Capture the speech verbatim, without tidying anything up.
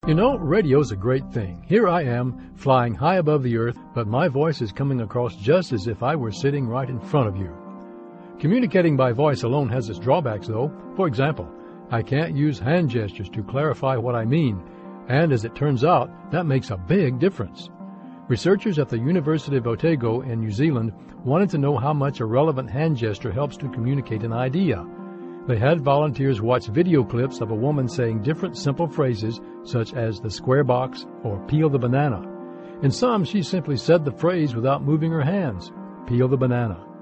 You know, radio's a great thing. Here I am, flying high above the earth, but my voice is coming across just as if I were sitting right in front of you. Communicating by voice alone has its drawbacks, though. For example, I can't use hand gestures to clarify what I mean, and as it turns out, that makes a big difference. Researchers at the University of Otago in New Zealand wanted to know how much a relevant hand gesture helps to communicate an idea. They had volunteers watch video clips of a woman saying different simple phrases such as the square box or peel the banana. In some, she simply said the phrase without moving her hands, peel the banana.